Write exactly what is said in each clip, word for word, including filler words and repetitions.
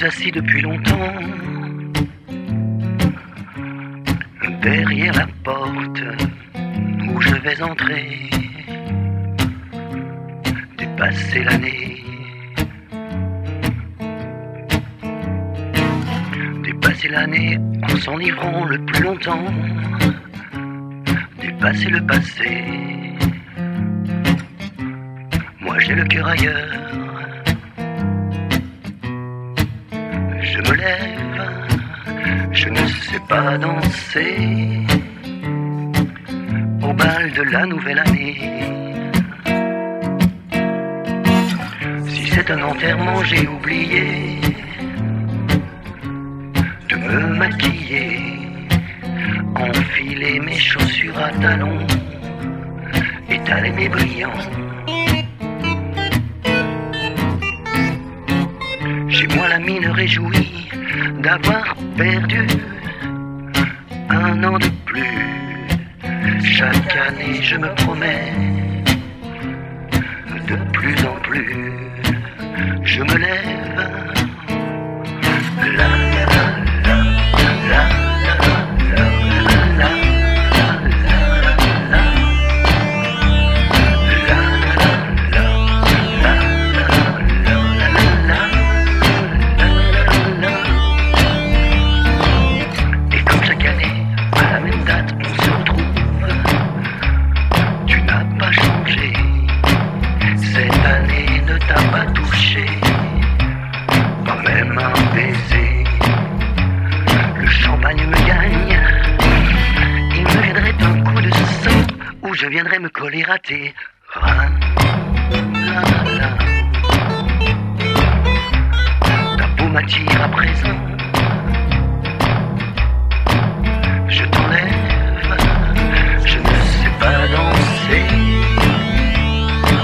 assis depuis longtemps derrière la porte où je vais entrer, dépasser l'année, dépasser l'année en s'enivrant le plus longtemps, dépasser le passé. Moi j'ai le cœur ailleurs, je me lève, je ne sais pas danser au bal de la nouvelle année. Si c'est un enterrement, j'ai oublié de me maquiller, enfiler mes chaussures à talons, étaler mes brillants. J'ai moi la mine réjouie d'avoir perdu un an de plus. Chaque année je me promets de plus en plus. Je me lève, la la la la la la la. Je viendrai me coller à tes reins. La, la. Ta peau m'attire à présent. Je t'enlève, je ne sais pas danser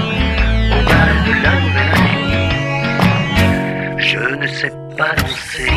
au bal de la nouvelle année. Je ne sais pas danser.